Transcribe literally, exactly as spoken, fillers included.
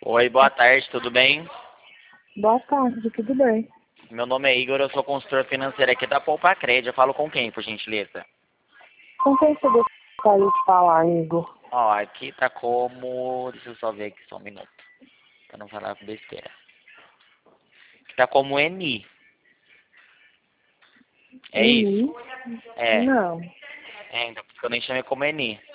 Oi, boa tarde, tudo bem? Boa tarde, tudo bem? Meu nome é Igor, eu sou consultor financeiro aqui da Poupa Crédito. Eu falo com quem, por gentileza? Com quem você gostaria de falar, Igor? Ó, aqui tá como... Deixa eu só ver aqui só um minuto, pra não falar besteira. Aqui tá como Eni. É isso? Eni? É. Não. É, então por isso que eu nem chamei como Eni.